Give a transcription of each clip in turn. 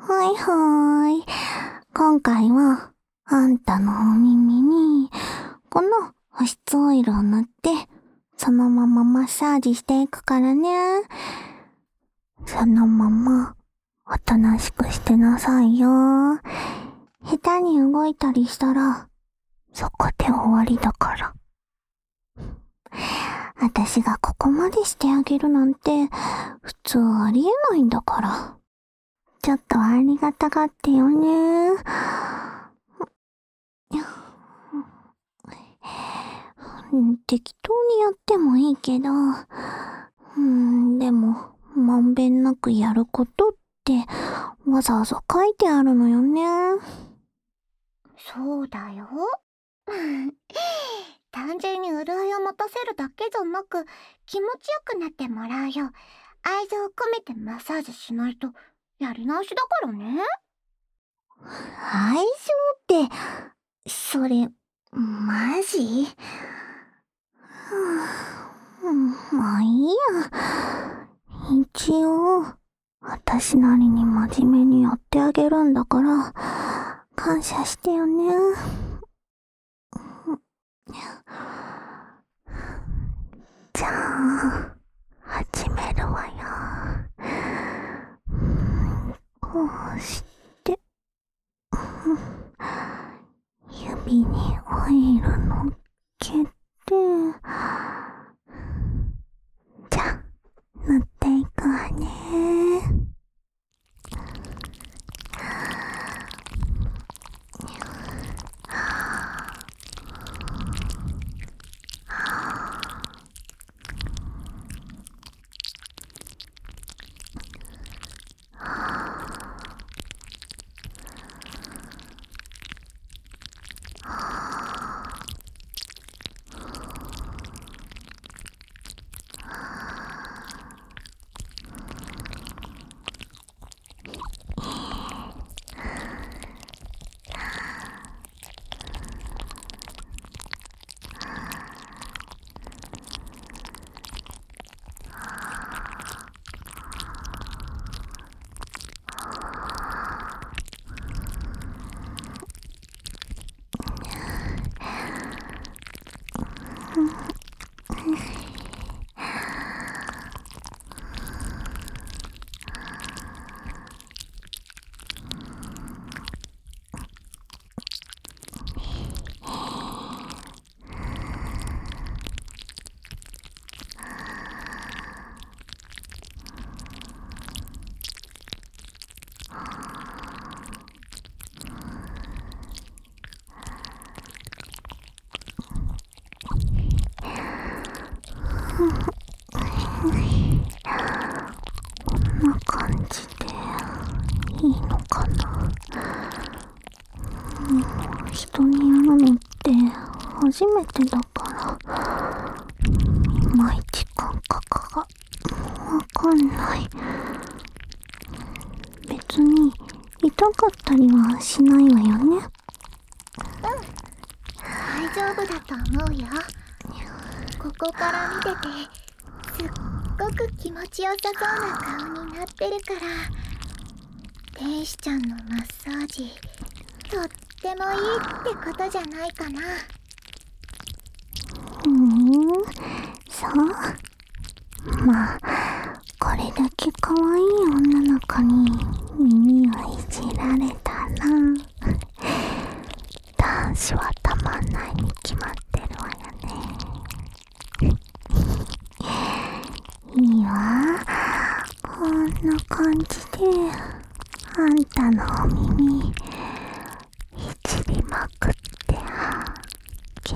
はいはーい。今回は、あんたのお耳に、この保湿オイルを塗って、そのままマッサージしていくからね。そのまま、おとなしくしてなさいよ。下手に動いたりしたら、そこで終わりだから。私がここまでしてあげるなんて、普通ありえないんだから。ちょっとありがたがってよね。適当にやってもいいけど、でも、まんべんなくやることってわざわざ書いてあるのよね。 そうだよ。単純に潤いを持たせるだけじゃなく、気持ちよくなってもらうよ。愛情を込めてマッサージしないとやり直しだからね。 愛情って、それ、マジ？まあいいや。一応、私なりに真面目にやってあげるんだから、感謝してよね。じゃあ、始めるわよ。こうして、指にオイルのっけて、じゃあ、塗っていくわね。こんな感じでいいのかな。人にやるのって初めてだから、いまいち感覚がわかんない。別に痛かったりはしないわよね。 大丈夫だと思うよ。ここから見てて、すっごく気持ちよさそうな顔になってるから、天使ちゃんのマッサージ、とってもいいってことじゃないかな。 そう。まあ、これだけ可愛い女の子に耳をいじられたら、男子はたまんないに決まってるわよね。いいわ。こんな感じで、あんたのお耳、いじりまくってあげる。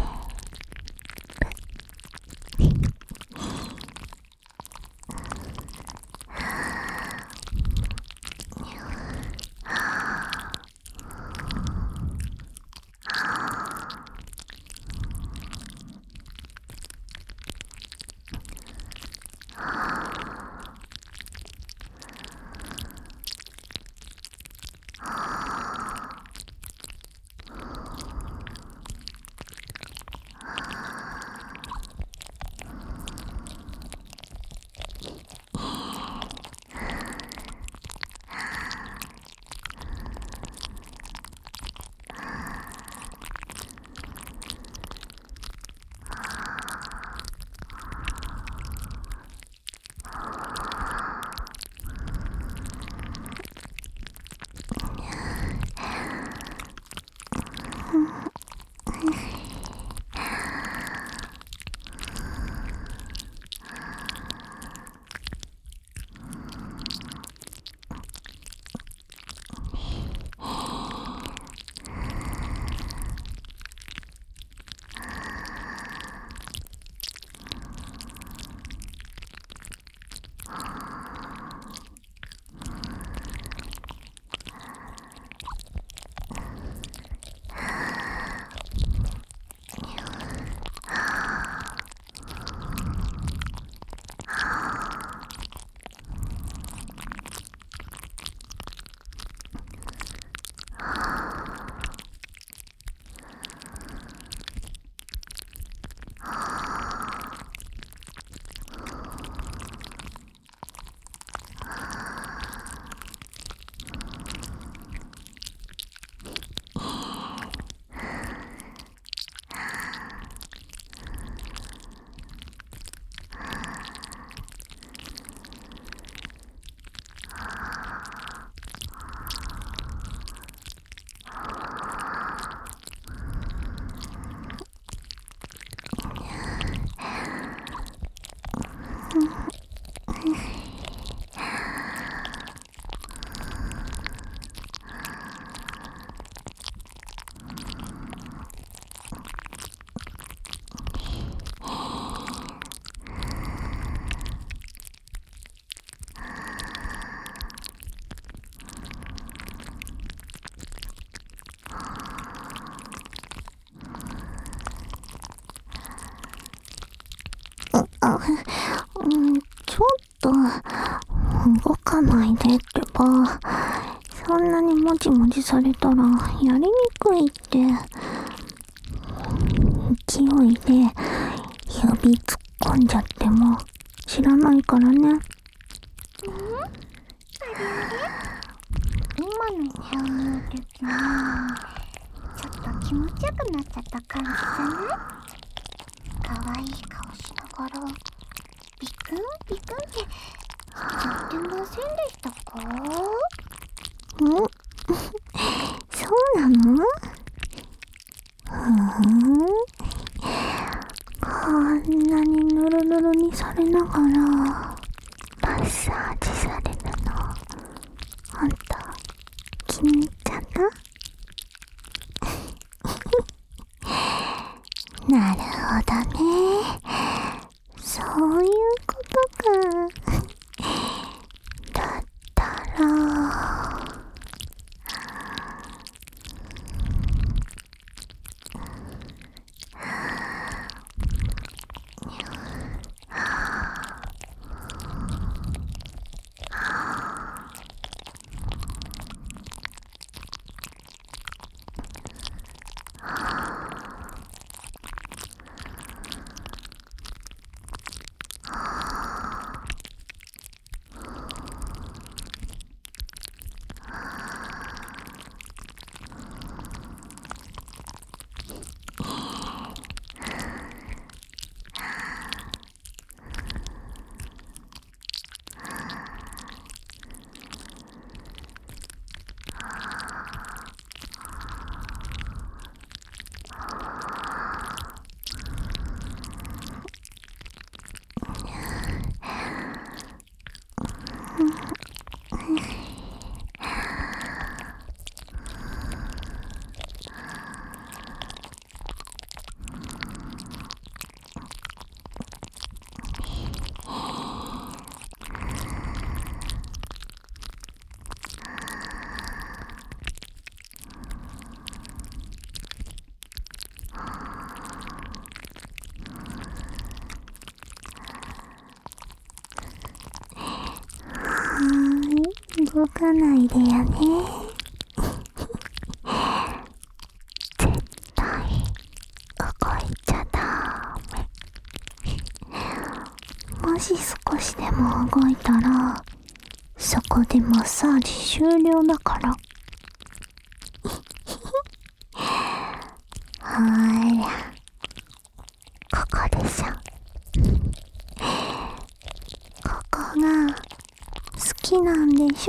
ちょっと、動かないでってば。そんなにもじもじされたら、やりにくいって。勢いで、指突っ込んじゃっても、知らないからね。 あれあれ今の哺乳的に、ちょっと気持ちよくなっちゃった感じじゃない？可愛い顔しながら、ビクンビクンって言ってませんでしたか？ そうなの？こんなにぬるぬるにされながら、マッサージされるの、ほんと、気に入っちゃった？なるほどね。そういうことか。だったら、動かないでよね。絶対動いちゃダメ。もし少しでも動いたら、そこでマッサージ終了だから。ほーら、ここでしょ。ここが好きなんでしょ？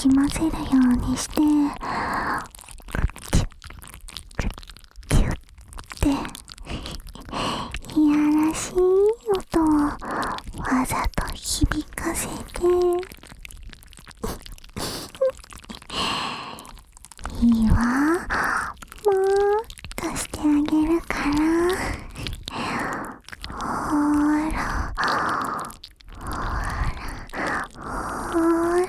き混ぜるようにして、キュッっていやらしい音をわざと響かせていいわ、もっとしてあげるから。ほらほら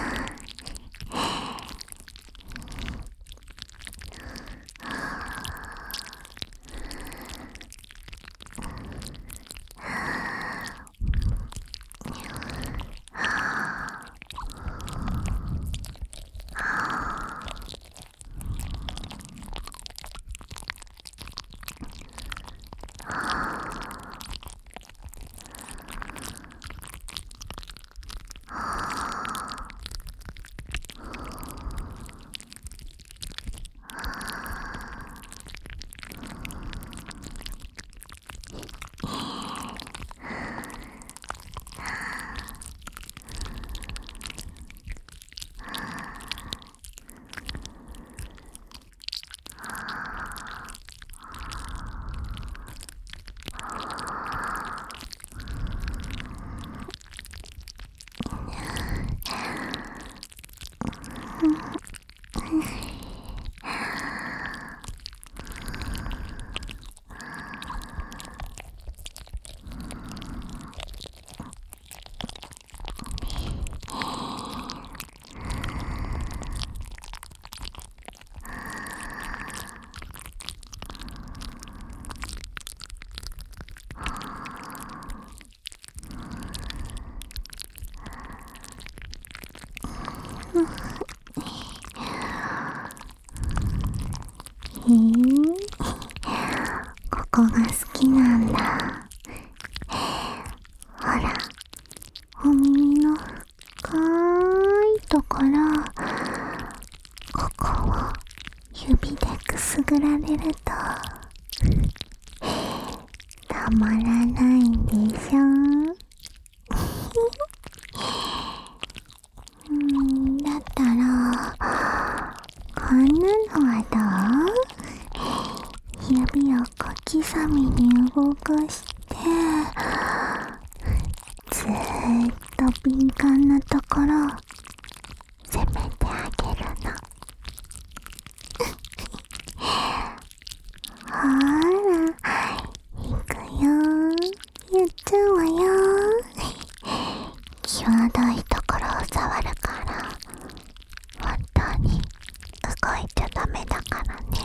ここが好きなんだ。ほら、お耳の深いところ、ここを指でくすぐられるとたまらないでしょ。だったらこんなのはどう？指を小刻みに動かしてずーっと敏感なところを攻めてあげるの。ほら、いくよ、やっちゃうわよ。際どいところを触るから本当に動いちゃダメだからね。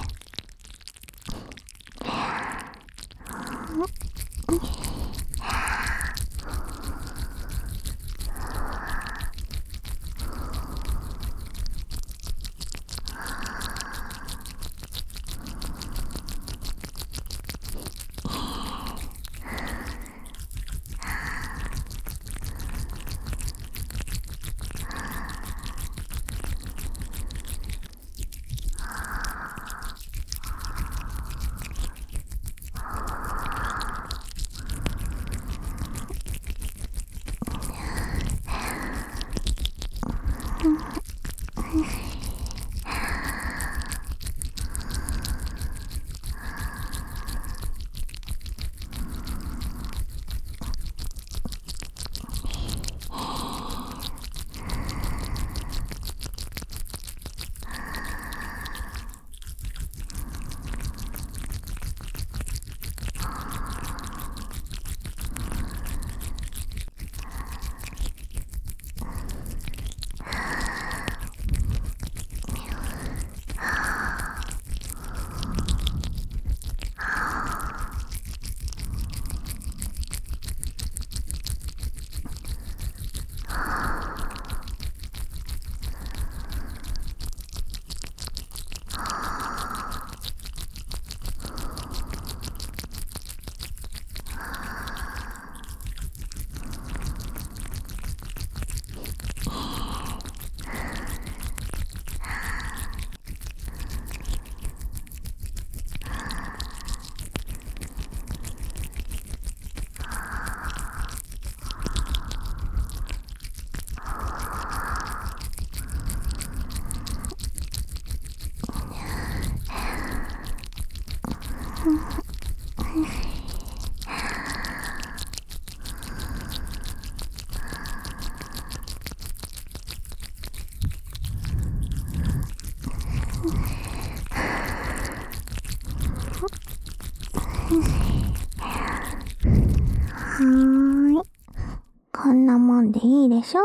こんなもんでいいでしょ。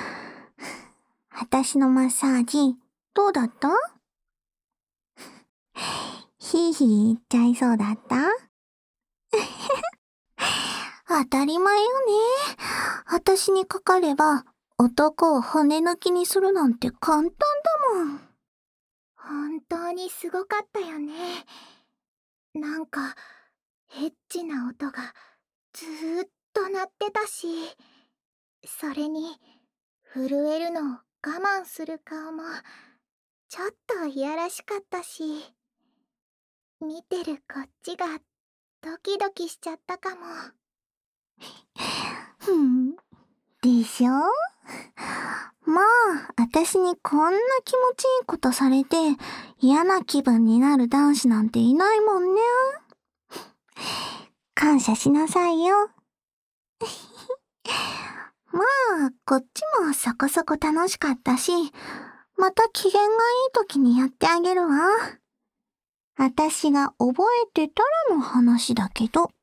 私のマッサージ、どうだった？ヒーヒー言っちゃいそうだった？当たり前よね。私にかかれば、男を骨抜きにするなんて簡単だもん。 本当にすごかったよね。なんか、エッチな音がずーっと鳴ってたし、それに、震えるのを我慢する顔も、ちょっといやらしかったし、見てるこっちがドキドキしちゃったかも。 でしょ？まあ、私にこんな気持ちいいことされて嫌な気分になる男子なんていないもんね。感謝しなさいよ。まあ、こっちもそこそこ楽しかったし、また機嫌がいい時にやってあげるわ。私が覚えてたらの話だけど。